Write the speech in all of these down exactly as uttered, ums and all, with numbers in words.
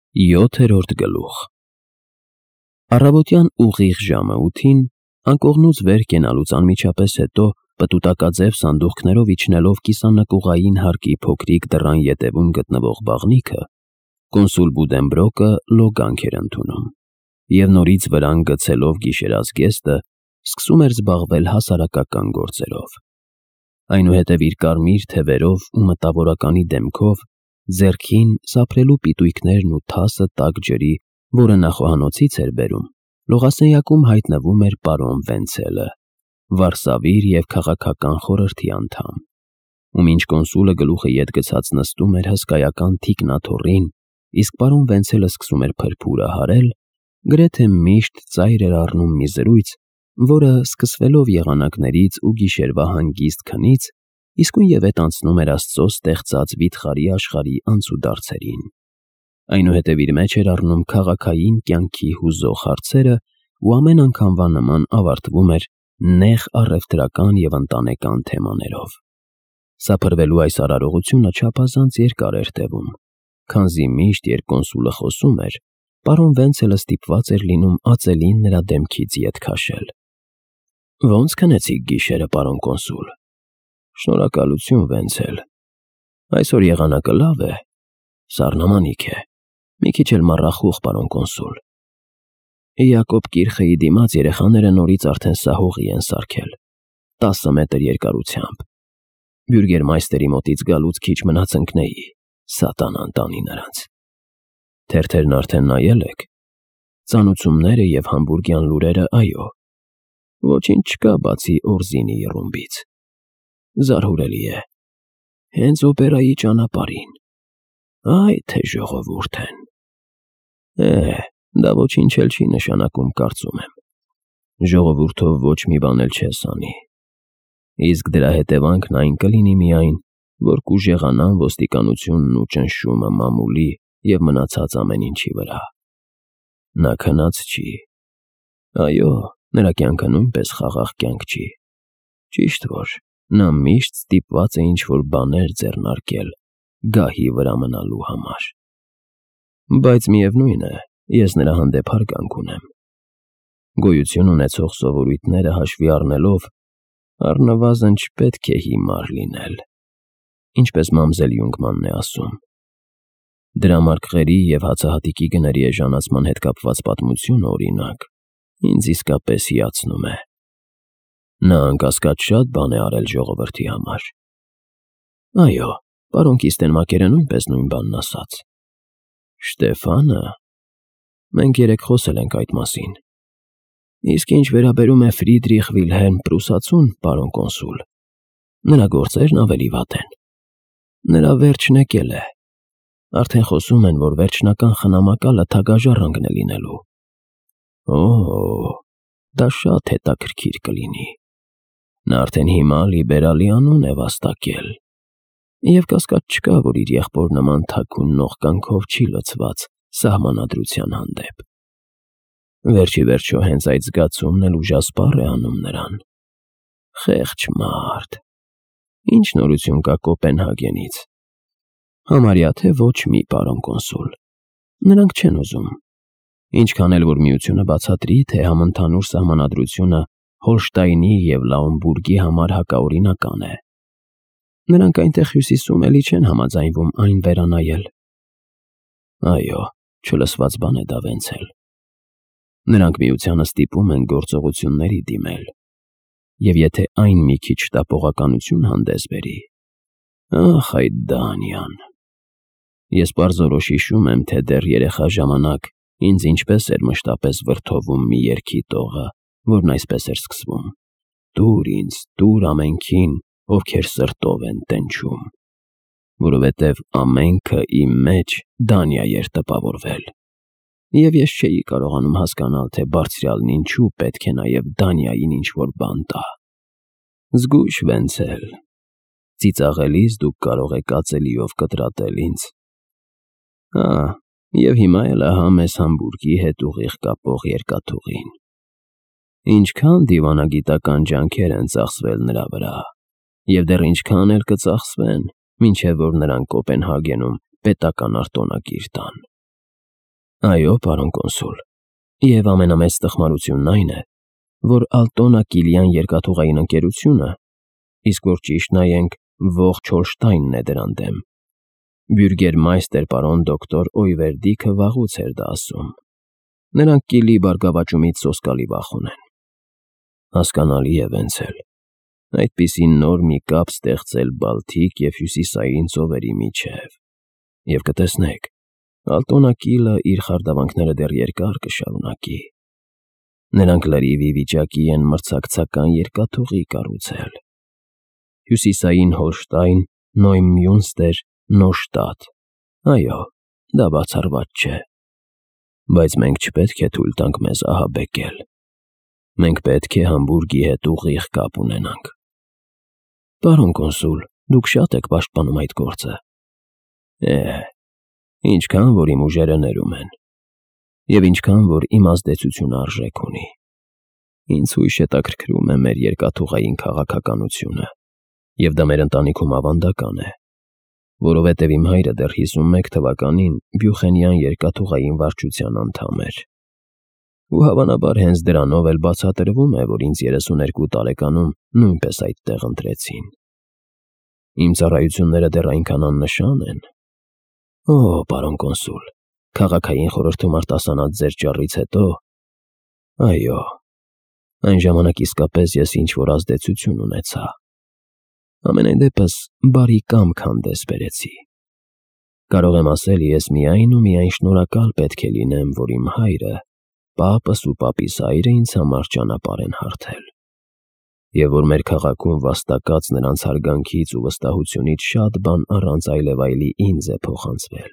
Յոթերորդ գլուխ Առավոտյան ուղիղ ժամը ութին, անկողնուց վեր կենալուց անմիջապես հետո, պտուտակաձև սանդուղքներով իջնելով կիսանկյուղային հարկի փոքրիկ դռան ետևում գտնվող բաղնիքը, կոնսուլ Բուդենբրոկը լոգանք էր ընդունում, և նորից վրան գցելով գիշերազգեստը, սկսում էր զբաղվել հասարակական գործերով։ Այնուհետև իր կարմիր թևերով ու մտավորականի դեմքով, ձեռքին սափրելու պիտույքներն ու թասը տաք ջրի, որը նախուհանոցից էր բերում, լողասենյակում հայտնվում էր պարոն Վենցելը, վարսավիր և քաղաքական խորհրդի անդամ, ու մինչ կոնսուլը գլուխը ետ գցած նստում էր հսկայական թիկնաթոռին, իսկ պարոն Վենցելը սկսում էր փրփուրը հարել, գրեթե միշտ ծայր էր առնում մի զրույց, որը, սկսվելով եղանակներից ու գիշերվա հանգիստ քնից, իսկույնևեթ անցնում էր Աստծո ստեղծած վիթխարի աշխարհի անցուդարձերին։ Այնուհետև իր մեջ էր առնում քաղաքային կյանքի հուզող հարցերը ու ամեն անգամվա նման ավարտվում էր նեղ առևտրական և ընտանեկան թեմաներով։ Սափրվելու այս արարողությունը չափազանց երկար էր տևում, քանզի միշտ, երբ կոնսուլը խոսում էր, պարոն Վենցելը ստիպված էր լինում ածելին նրա դեմքից ետ քաշել։ «Ո՞նց քնեցիք գիշերը, պարոն կոնսուլ»։ «Շնորհակալություն, Վենցել։ Այսօր եղանակը լավ է, սառնամանիք է, մի քիչ էլ մառախուղ, պարոն կոնսուլ։ Յակոբ Կիրխեի դիմաց երեխաները նորից արդեն սահուղի են սարքել, տասը մետր երկարությամբ։ Բյուրգերմայստերի մոտից գալուց քիչ մնաց ընկնեի, սատանան տանի նրանց։ Թերթերն արդեն նայել եք։ Ծանուցումները և համբուրգյան լուրերը՝ այո։ Ոչինչ չկա, բացի Օրզինի եռումբից։ Զարհուրելի է։ Հենց օպերայի ճանապարհին։ Այ թե ժողովուրդ են։ Է, դա ոչինչ էլ չի նշանակում, կարծում եմ։ Ժողովուրդով ոչ մի բան էլ չես անի։ Իսկ դրա հետևանքն այն կլինի միայն, որ կուժեղանան ոստիկանությունն ու ճնշումը մամուլի և մնացած ամեն ինչի վրա։ Նա քնած չի։ Այո, նրա կյանքը նույնպես խաղաղ կյանք չի։ Ճիշտ որ, նա միշտ ստիպված է ինչ-որ բաներ ձեռնարկել գահի վրա մնալու համար։ Բայց միևնույն է, ես նրա հանդեպ հարգանք ունեմ։ Գոյություն ունեցող սովորույթները հաշվի առնելով, առնվազն չպետք է հիմար լինել, ինչպես մամզել Յունգմանն է ասում։ Դրամարկղերի և հացահատիկի գների էժանացման հետ կապված պատմությունը, օրինակ, ինձ իսկապես հիացնում է։ Նա անկասկած շատ բան է արել ժողովրդի համար։ Այո, պարոն Կիստենմակերը նույնպես նույն բանն ասաց։ Շտեֆանը։ Մենք երեկ խոսել ենք այդ մասին։ Իսկ ինչ վերաբերում է Ֆրիդրիխ Վիլհելմ Պրուսացուն, պարոն կոնսուլ, նրա գործերն ավելի վատ են։ Նրա վերջն եկել է։ Արդեն խոսում են, որ վերջնական խնամակալը թագաժառանգն է լինելու։ Օ՜, դա շատ հետաքրքիր կլինի։ Նա արդեն հիմա լիբերալի անուն է վաստակել։ Եվ կասկած չկա, որ իր եղբոր նման թաքուն նողկանքով չի լցված սահմանադրության հանդեպ։ Վերջի վերջո հենց այդ զգացումն էլ ուժասպառ է անում նրան։ Խեղճ մարդ։ Ինչ նորություն կա Կոպենհագենից։ Համարյա թե ոչ մի, պարոն կոնսուլ։ Նրանք չեն ուզում։ Ինչքան էլ որ միությունը բացատրի, թե համընդհանուր սահմանադրությունը Հոլշտայնի և Լաումբուրգի համար հակաօրինական է։ Նրանք այնտեղ հյուսիսում էլի չեն համաձայնվում այն վերանայել։ Այո, չլսված բան է դա, Վենցել։ Նրանք միությանը ստիպում են գործողությունների դիմել։ Եվ եթե այն մի քիչ շտապողականություն հանդես բերի… Ախ, այդ Դանիան… Ես պարզորոշ հիշում եմ, թե դեռ երեխա ժամանակ ինձ ինչպես էր մշտապես վրդովում մի երգի տողը, որն այսպես էր սկսվում. «Տուր ինձ, տուր ամենքին, ովքեր սրտով են տենչում», որովհետև ամենքը իմ մեջ Դանիա էր տպավորվել։ Եվ ես չէի կարողանում հասկանալ, թե Բարձրյալն ինչու պետք է նաև Դանիային ինչ-որ բան տա։ Զգույշ, Վենցել, ծիծաղելիս դուք կարող եք ածելիով կտրատել ինձ։ Հա, և հիմա էլ ահա մեզ Համբուրգի հետ ուղիղ կապող երկաթուղին։ Ինչքան դիվանագիտական ջանքեր են ծախսվել նրա վրա, և դեռ ինչքան էլ կծախսվեն, մինչև որ նրան Կոպենհագենում պետական արտոնագիր տան։ Այո, պարոն կոնսուլ, և ամենամեծ տխմարությունն այն է, որ Ալտոնա Կիլիան երկաթուղային ընկերությունը, իսկ որ ճիշտ նայենք, ողջ Հոլշտայնն է դրան դեմ։ Բյուրգերմայստեր պարոն դոկտոր Օյվերդիքը վաղուց էր դա ասում։ Նրանք Կիլի բարգավաճումից սոսկալի վախ ունեն։ Հասկանալի է, Վենցել, այդպիսի նոր մի կապ ստեղծել Բալթիկ և Հյուսիսային ծովերի միջև, և կտեսնեք, Ալտոնա Կիլը իր խարդավանքները դեռ երկար կշարունակի։ Նրանք լրիվ ի վիճակի են մրցակցական երկաթուղի կառուցել։ Հյուսիսային Հոլշտայն, Նոյմյունստեր, Նոշտատ։ Այո, դա բացառված չէ։ Բայց մենք չպետք է թույլ տանք մեզ ահաբեկել։ Մենք պետք է Համբուրգի հետ ուղիղ կապ ունենանք։ Պարոն կոնսուլ, դուք շատ եք պաշտպանում այդ գործը։ Է, ինչքան որ իմ ուժերը ներում են, և ինչքան որ իմ ազդեցությունը արժեք ունի։ Ինձ հույժ հետաքրքրում է մեր երկաթուղային քաղաքականությունը, և դա մեր ընտանիքում ավանդական է, որովհետև իմ հայրը դեռ հիսունմեկ թվականին Բյուխենյան երկաթուղային վարչության անդամ էր։ Ու հավանաբար հենց դրանով էլ բացատրվում է, որ ինձ երեսուներկու տարեկանում նույնպես այդտեղ ընտրեցին։ Իմ ծառայությունները դեռ այնքան աննշան են։ Օ, պարոն կոնսուլ, քաղաքային խորհրդում արտասանած ձեր ճառից հետո, այո, այն ժամանակ իսկապես ես ինչ-որ ազդեցություն ունեցա։ Ամենայն դեպս բարի կամք հանդես բերեցի։ Կարող եմ ասել, ես միայն ու միայն շնորհակալ պետք է լինեմ, որ իմ հայրը, պապս ու պապիս հայրը ինձ համար ճանապարհ են հարթել, և որ մեր քաղաքում վաստակած նրանց հարգանքից ու վստահությունից շատ բան առանց այլևայլի ինձ է փոխանցվել։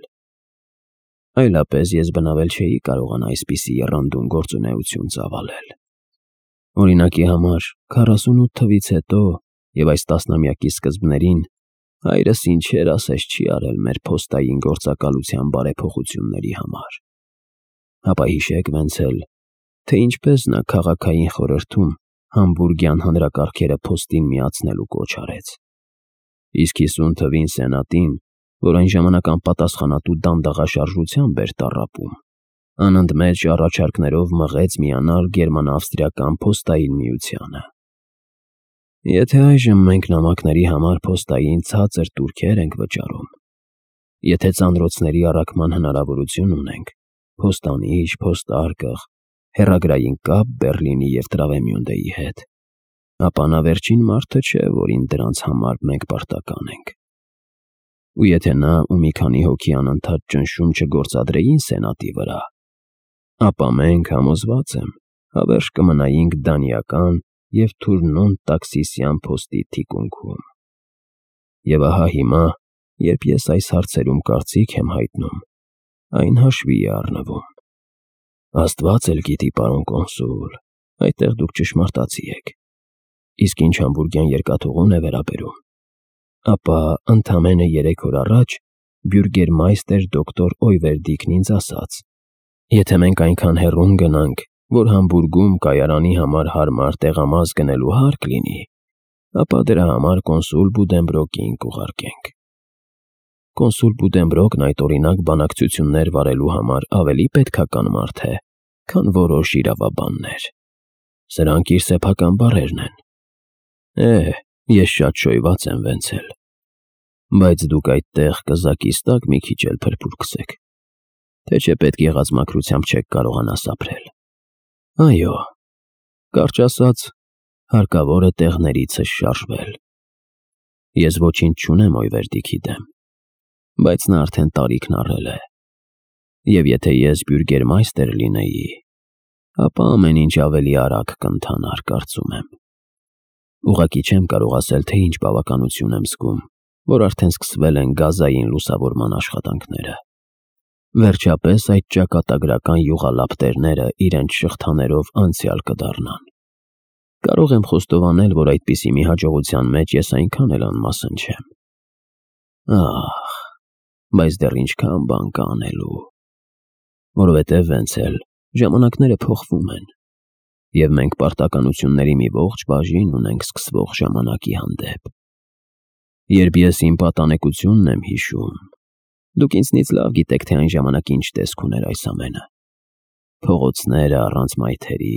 Այլապես ես բնավել չէի կարողանա այսպիսի եռանդուն գործունեություն ծավալել։ Օրինակի համար, քառասունութ թվից հետո և այս տասնամյակի սկզբներին հայրս ինչեր ասես չի արել մեր փոստային գործակալության բարեփոխությունների համար։ Հապա հիշեք, Վենցել, թե ինչպես նա քաղաքային խորհրդում Համբուրգյան հանրակարգերը փոստին միացնելու կոչ արեց։ Իսկ հիսուն թվին սենատին, որ այն ժամանակ անպատասխանատու դանդաղաշարժությամբ էր տառապում, անընդմեջ առաջարկներով մղեց միանալ գերմանա-ավստրիական փոստային միությանը։ Եթե այժմ մենք նամակների համար փոստային ցածր տուրքեր ենք վճարում, եթե ծանրոցների առաքման հնարավորություն ունենք, փոստանիշ, փոստարկղ, հեռագրային կապ Բեռլինի և Տրավեմյունդեի հետ, ապա նա վերջին մարդը չէ, որին դրանց համար մենք պարտական ենք։ Ու եթե նա ու մի քանի հոգի անընդհատ ճնշում չգործադրեին սենատի վրա, ապա մենք, համոզված եմ, հավերժ կմնայինք դանիական և Թուրնոն տաքսիսյան փոստի թիկունքում։ Եվ ահա հիմա, երբ ես այս հարցերում կարծիք եմ հայտնում, այն հաշվի է առնվում։ Աստված էլ գիտի, պարոն կոնսուլ, այդտեղ դուք ճշմարտացի եք։ Իսկ ինչ Համբուրգյան երկաթուղուն է վերաբերում, ապա ընդամենը երեք օր առաջ բյուրգերմայստեր դոկտոր Օյվերդիքն ինձ ասաց. եթե մենք այնքան հեռուն գնանք, որ Համբուրգում կայարանի համար հարմար տեղամաս գնելու հարկ լինի, ապա դրա համար կոնսուլ Բուդենբրոկին կուղարկենք։ Կոնսուլ Բուդենբրոկն այդ օրինակ բանակցություններ վարելու համար ավելի պետքական մարդ է, քան որոշ իրավաբաններ։ Սրանք իր սեփական բառերն են։ Է, ես շատ շոյված եմ, Վենցել, բայց դուք այդտեղ կզակիս տակ մի քիչ էլ փրփուրքսեք, թե չէ պետք եղած մաքրությամբ չեք կարողանա սափրել։ Այո, կարճ ասած, հարկավոր է տեղներիցս շարժվել։ Ես ոչինչ չունեմ Օյվերդիքի դեմ, բայց նա արդեն տարիքն առել է, և եթե ես բյուրգերմայստեր լինեի, ապա ամեն ինչ ավելի արագ կընթանար, կարծում եմ։ Ուղղակի չեմ կարող ասել, թե ինչ բավականություն եմ զգում, որ արդեն սկսվել են գազային լուսավորման աշխատանքները։ Վերջապես այդ ճակատագրական յուղալապտերները իրենց շղթաներով անցյալ կդառնան։ Կարող եմ խոստովանել, որ այդպիսի մի հաջողության մեջ ես այնքան էլ անմասն չեմ։ Ահ, բայց դեռ ինչքան բան կա անելու։ Որովհետև, Վենցել, ժամանակները փոխվում են, և մենք պարտականությունների մի ողջ բաժին ունենք սկսվող ժամանակի հանդեպ։ Երբ ես իմ պատանեկությունն եմ հիշում, Դուք ինձնից լավ գիտեք, թե այն ժամանակ ինչ տեսք ուներ այս ամենը։ Փողոցները առանց մայթերի,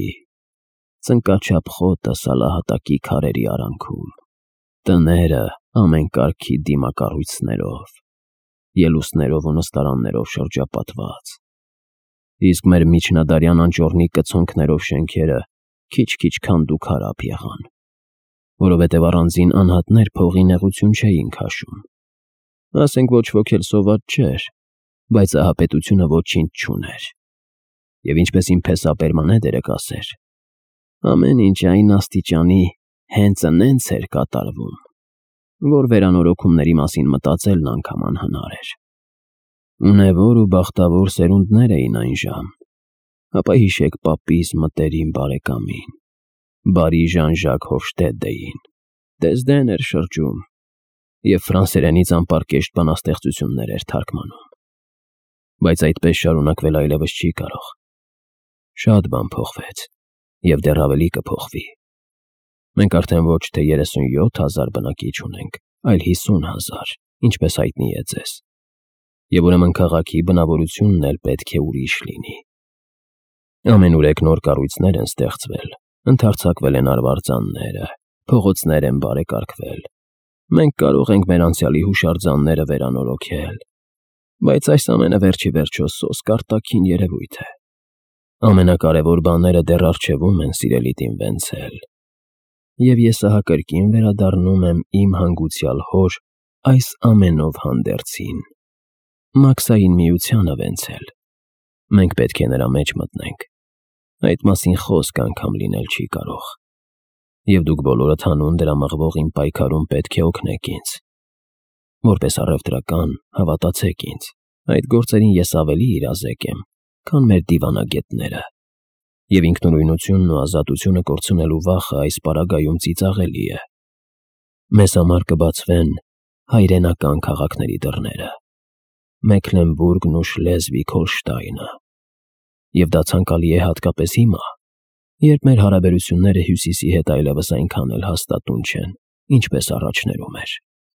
ծնկաչափ խոտը սալահատակի քարերի արանքում, տները ամեն կարգի դիմակառույցներով, ելուստներով ու նստարաններով շրջապատված, իսկ մեր միջնադարյան անճոռնի կցոնքներով շենքերը քիչ-քիչ քանդու քարափ եղան, որովհետև առանձին անհատներ փողի նեղություն չէին քաշում։ Ասենք ոչ ոք էլ սոված չէր, բայց ահապետությունը ոչինչ չուներ։ Եվ ինչպես իմ փեսապերմանեդերը կասեր, ամեն ինչ այն աստիճանի հենց նենց էր կատարվում, որ վերանորոգումների մասին մտածելն անգամ անհնար էր։ Ունևոր ու բախտավոր սերունդներ էին այն ժամ, ապա հիշեք պապիս մտերիմ բարեկամին, բարի Ժան-Ժակ Հոֆշտեդեին, Դեզդեն էր շրջում և ֆրանսերենից անպարկեշտ բանաստեղծություններ էր թարգմանում։ Բայց այդպես շարունակվել այլևս չի կարող։ Շատ բան փոխվեց և դեռ ավելի կփոխվի։ Մենք արդեն ոչ թե երեսունյոթ հազար բնակիչ ունենք, այլ հիսուն հազար, ինչպես հայտնի է ձեզ։ Եվ ուրեմն քաղաքի բնավորությունն էլ պետք է ուրիշ լինի։ Ամենուրեք նոր կառույցներ են ստեղծվել, ընդարձակվել են արվարձանները, փողոցներ են բարեկարգվել։ Մենք կարող ենք մեր անցյալի հուշարձանները վերանորոգել, բայց այս ամենը վերջի վերջո սոսկ արտաքին երևույթ է։ Ամենակարևոր բաները դեռ առջևում են, սիրելի Տինվենցել, և ես ահա կրկին վերադառնում եմ իմ հանգուցյալ հոր այս ամենով հանդերձին, Մաքսային միությանը, Վենցել։ Մենք պետք է նրա մեջ մտնենք, այդ մասին խոսք անգամ լինել չի կարող։ Եվ դուք բոլորդ հանուն դրա մղվող իմ պայքարում պետք է օգնեք ինձ։ Որպես առևտրական, հավատացեք ինձ, այդ գործերին ես ավելի իրազեկ եմ, քան մեր դիվանագետները, և ինքնուրույնությունն ու ազատությունը կորցնելու վախը այս պարագայում ծիծաղելի է։ Մեզ համար կբացվեն հայրենական քաղաքների դռները, Մեքլենբուրգն ու Շլեզվիգ-Հոլշտայնը, և դա ցանկալի է հատկապես հիմա, երբ մեր հարաբերությունները Հյուսիսի հետ այլևս այնքան էլ հաստատուն չեն, ինչպես առաջներում էր։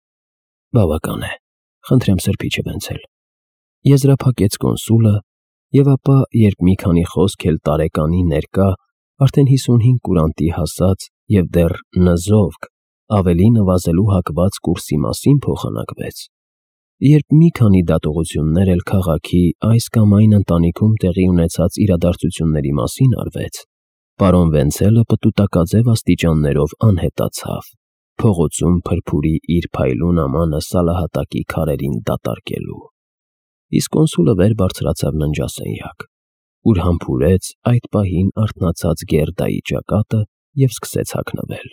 Բավական է, խնդրեմ սրբիչը Վենցել, եզրափակեց կոնսուլը, և ապա, երբ մի քանի խոսք էլ տարեկանի ներկա, արդեն հիսունհինգ կուրանտի հասած և դեռ նզովք, ավելի նվազելու հակված կուրսի մասին փոխանակվեց, երբ մի քանի դատողություններ էլ քաղաքի այս կամ այն ընտանիքում տեղի ունեցած իրադարձությունների մասին արվեց, պարոն Վենցելը պտուտակաձև աստիճաններով անհետացավ, փողոցում փրփուրի իր փայլուն ամանը սալահատակի քարերին դատարկելու, իսկ կոնսուլը վեր բարձրացավ ննջասենյակ, ուր համբուրեց այդ պահին արթնացած Գերդայի ճակատը և սկսեց հագնվել։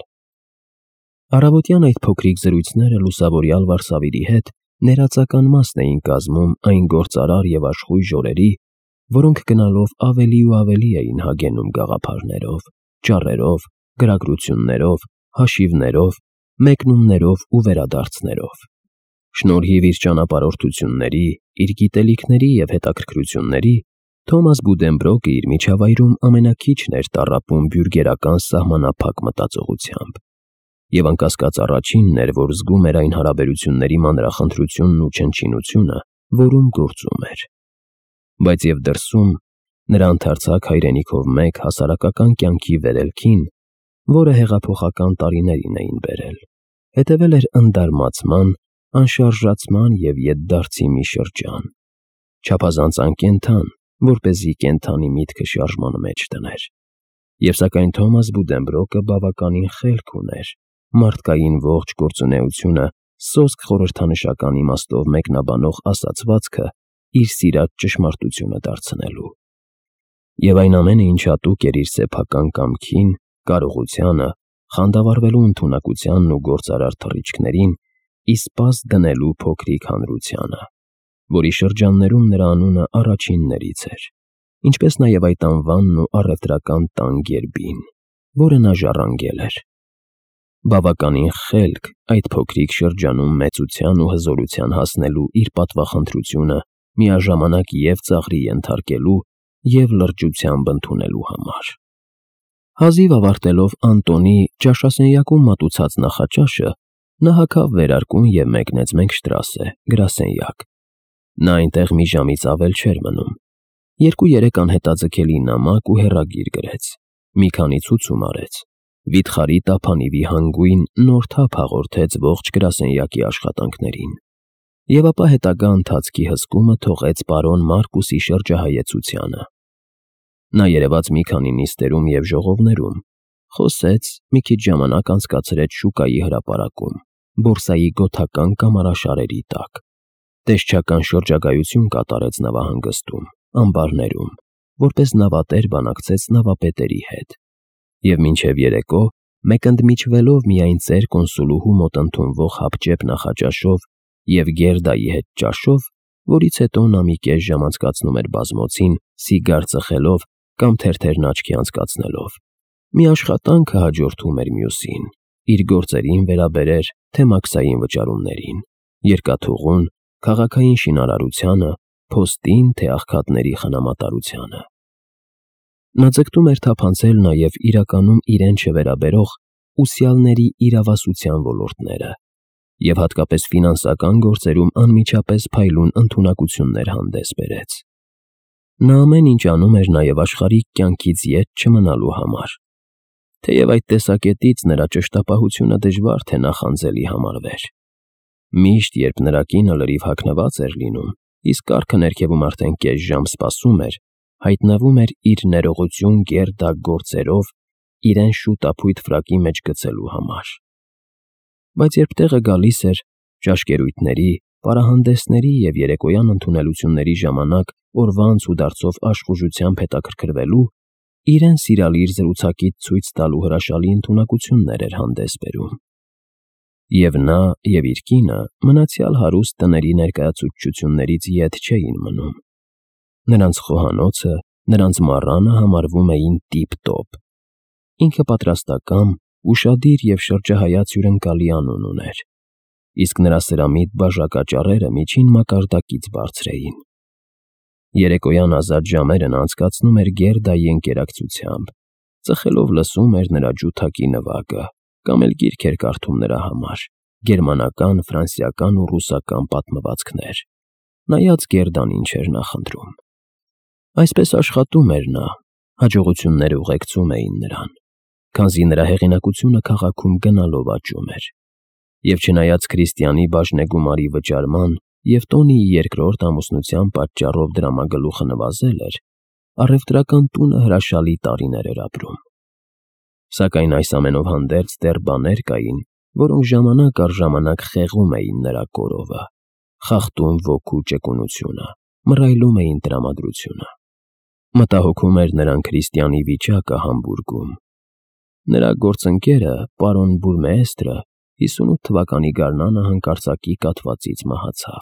Առավոտյան այդ փոքրիկ զրույցները լուսավորյալ վարսավիրի հետ ներածական մասն էին կազմում այն գործարար և աշխույժ ժորերի, որոնք գնալով ավելի ու ավելի էին հագենում գաղափարներով, ճառերով, գրագրություններով, հաշիվներով, մեկնումներով ու վերադարձներով։ Շնորհիվ իր ճանապարհորդությունների, իր գիտելիքների և հետաքրքրությունների, Թոմաս Բուդենբրոկը իր միջավայրում ամենաքիչն էր տառապում բյուրգերական սահմանափակ մտածողությամբ, և անկասկած առաջինն էր, որ զգում էր այն հարաբերությունների մանրախնդրությունն ու չնչինությունը, որում գործում էր։ Բայց և դրսում, նրա ընդարձակ հայրենիքով մեկ հասարակական կյանքի վերելքին, որը հեղափոխական տարիներին էին բերել, հետևել էր ընդարմացման, անշարժացման և ետդարձի մի շրջան, չափազանց անկենդան, որպեսզի կենդանի միտքը շարժման մեջ դներ։ Եվ սակայն Թոմաս Բուդենբրոկը բավականին խելք ուներ մարդկային ողջ գործունեությունը սոսկ խորհրդանշական իմաստով մեկնաբանող ասացվածքը իր սիրած ճշմարտությունը դարձնելու։ Եվ այն ամենը, ինչ հատուկ էր իր սեփական կամքին, կարողությանը, խանդավառվելու ընդունակությանն ու գործարար թռիչքներին, իսպաստ դնելու փոքրիկ հանրությանը, որի շրջաններում նրա անունը առաջիններից էր, ինչպես նաև այդ անվանն ու առևտրական տան գերբին, որը նա ժառանգել էր։ Բավականին խելք այդ փոքրիկ շրջանում մեծության ու հզորության հասնելու իր պատվախնդրությունը միաժամանակ և ծաղրի ենթարկելու և լրջությամբ ընդունելու համար։ Հազիվ ավարտելով Անտոնի ճաշասենյակում մատուցած նախաճաշը, նա հագավ վերարկուն և մեկնեց Մենքշտրասե գրասենյակ, Նա այնտեղ մի ժամից ավել չէր մնում։ Երկու-երեք անհետաձգելի նամակ ու հեռագիր գրեց, մի քանի ցուցում արեց, վիթխարի տափանիվի հանգույն նոր թափ հաղորդեց ողջ գրասենյակի աշխատանքներին, և ապա հետագա ընթացքի հսկումը թողեց պարոն Մարկուսի շրջահայեցությանը։ Նա երևաց մի քանի նիստերում և ժողովներում, խոսեց, մի քիչ ժամանակ անցկացրեց շուկայի հրապարակում, բորսայի գոթական կամարաշարերի տակ, տեսչական շրջագայություն կատարեց նավահանգստում, ամբարներում, որպես նավատեր բանակցեց նավապետերի հետ, և մինչև երեկո, մեկընդմիջվելով միայն ծեր կոնսուլուհու մոտ ընդունվող հապճեպ նախաճաշով և Գերդայի հետ ճաշով, որից հետո նա մի կես ժամ անցկացնում էր բազմոցին, սիգար ծխելով կամ թերթերն աչքի անցկացնելով, մի աշխատանքը հաջորդում էր մյուսին, իր գործերին վերաբերեր թե մաքսային վճարումներին, երկաթուղուն, քաղաքային շինարարությանը, փոստին, թե աղքատների խնամատարությանը։ Նա ձգտում էր թափանցել նաև իրականում իրեն չվերաբերող ուսյալների իրավասության ոլորտները և հատկապես ֆինանսական գործերում անմիջապես փայլուն ընդունակություններ հանդես բերեց։ Նա ամեն ինչ անում էր նաև աշխարհիկ կյանքից ետ չմնալու համար, թեև այդ տեսակետից նրա ճշտապահությունը դժվար թե նախանձելի համարվեր։ Միշտ, երբ նրա կինը լրիվ հագնված էր լինում, իսկ կառքը ներքևում արդեն կես ժամ սպասում էր, հայտնվում էր իր ներողություն Գերդա գործերով իրեն շուտ ապույտ ֆրակի մեջ գցելու համար։ Բայց երբ տեղը գալիս էր ճաշկերույթների, պարահանդեսների և երեկոյան ընդունելությունների ժամանակ օրվա անցուդարձով աշխուժությամբ հետաքրքրվելու, իրեն սիրալիր զրուցակից ցույց տալու հրաշալի ընդունակություններ էր հանդես բերում։ Եվ նա և իր կինը մնացյալ հարուստ տների ներկայացուցչություններից ետ չէին մնում։ Նրանց խոհանոցը, նրանց մառանը համարվում էին տիպ-տոպ։ Ինքը պատրաստակամ, ուշադիր և շրջահայաց հյուրընկալի անուն ուներ, իսկ նրա սրամիտ բաժակաճառերը միջին մակարդակից բարձր էին։ Երեկոյան ազատ ժամերն անցկացնում էր Գերդայի ընկերակցությամբ, ծխելով լսում էր նրա ջութակի նվագը կամ էլ գիրք էր կարդում նրա համար, գերմանական, ֆրանսիական ու ռուսական պատմվածքներ, նայած Գերդան ինչ էր նախընտրում։ Այսպես աշխատում էր նա, հաջողությունները ուղեկցում էին նրան, քանզի նրա հեղինակությունը քաղաքում գնալով աճում էր, և չնայած Քրիստիանի բաժնեգումարի վճարման և Տոնիի երկրորդ ամուսնության պատճառով դրամագլուխը նվազել էր, առևտրական տունը հրաշալի տարիներ էր ապրում։ Սակայն այս ամենով հանդերձ դեռ բաներ կային, որոնք ժամանակ առ ժամանակ խեղում էին նրա կորովը, խախտում ոգու ճկունությունը, մռայլում էին տրամադրությունը։ Մտահոգում էր նրան Քրիստիանի վիճակը Համբուրգում։ Նրա գործընկերը, պարոն Բուրմեեստրը, հիսունութ թվականի գարնանը հանկարծակի կաթվածից մահացավ։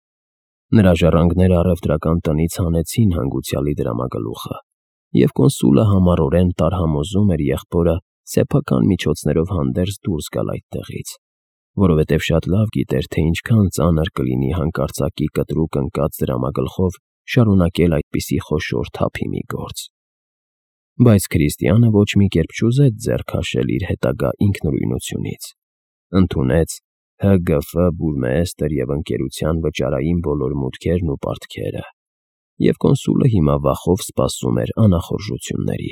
Նրա ժառանգները առևտրական տնից հանեցին հանգուցյալի դրամագլուխը, և կոնսուլը համառորեն տարհամոզում էր եղբորը սեփական միջոցներով հանդերձ դուրս գալ այդտեղից, որովհետև շատ լավ գիտեր, թե ինչքան ծանր կլինի հանկարծակի կտրուկ ընկած դրամագլխով շարունակել այդպիսի խոշոր թափի մի գործ։ Բայց Քրիստիանը ոչ մի կերպ չուզեց ձեռք քաշել իր հետագա ինքնուրույնությունից, ընդունեց Հ Գ Ֆ Բուրմեեստր և ընկերության վճարային բոլոր մուտքերն ու պարտքերը, և կոնսուլը հիմա վախով սպասում էր անախորժությունների։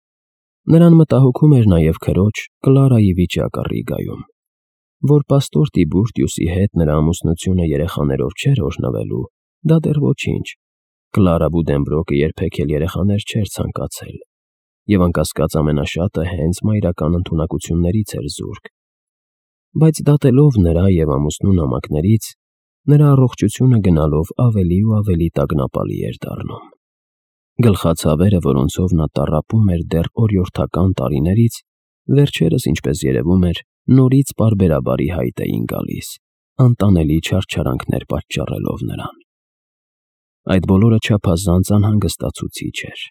Նրան մտահոգում էր նաև քրոջ Կլարայի վիճակը Ռիգայում, որ պաստոր Տիբուրտիուսի հետ նրա ամուսնությունը երեխաներով չէր օրհնվելու, դա դեռ ոչինչ։ Կլարա Բուդենբրոկը երբեք էլ երեխաներ չէր ցանկացել, և անկասկած ամենաշատը հենց մայրական ընդունակություններից էր զուրկ։ Բայց դատելով նրա և ամուսնու նամակներից, նրա առողջությունը գնալով ավելի ու ավելի տագնապալի էր դառնում։ Գլխացավերը, որոնցով նա տառապում էր դեռ օրիորդական տարիներից, վերջերս, ինչպես երևում էր, նորից պարբերաբար ի հայտ էին գալիս, անտանելի չարչարանքներ պատճառելով նրան։ Այդ բոլորը չափազանց անհանգստացուցիչ էր։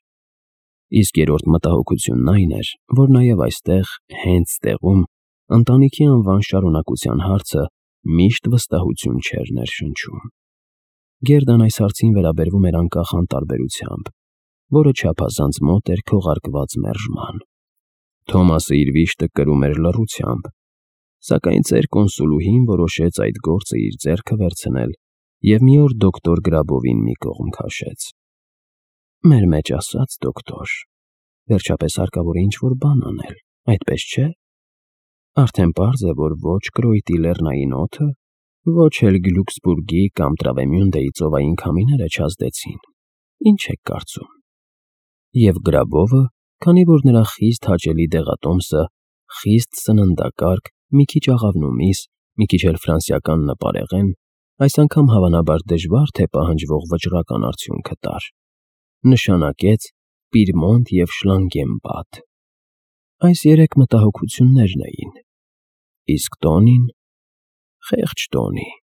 Իսկ երրորդ մտահոգությունն այն էր, որ նաև այստեղ, հենց տեղում, ընտանիքի անվան շարունակության հարցը միշտ վստահություն չէր ներշնչում։ Գերդան այս հարցին վերաբերվում էր անկախ անտարբերությամբ, որը չափազանց մոտ էր քողարկված մերժման։ Թոմասը իր վիշտը կրում էր լռությամբ, սակայն ծեր կոնսուլուհին որոշեց այդ գործը իր ձեռքը վերցնել և մի օր դոկտոր Գրաբովին մի կողմ քաշեց։ Մեր մեջ ասած, դոկտոր, վերջապես հարկավոր է ինչ-որ բան անել, այդպես չէ՞։ Արդեն պարզ է, որ ոչ Կրոյտի լեռնային օդը, ոչ էլ Գլյուքսբուրգի կամ Տրավեմյունդեի ծովային քամիները չազդեցին։ Ինչ եք կարծում։ Եվ Գրաբովը, քանի որ նրա խիստ հաճելի դեղատոմսը, խիստ սննդակարգ, մի քիչ աղավնու միս, մի քիչ էլ ֆրանսիական նպարեղեն, այս անգամ հավանաբար դժվար թե պահանջվող վճռական արդյունքը տար, նշանակեց Պիրմոնտ և Շլանգենբադ։ Այս երեք մտահոգություններն էին, իսկ տոնին… խեղճ տոնի։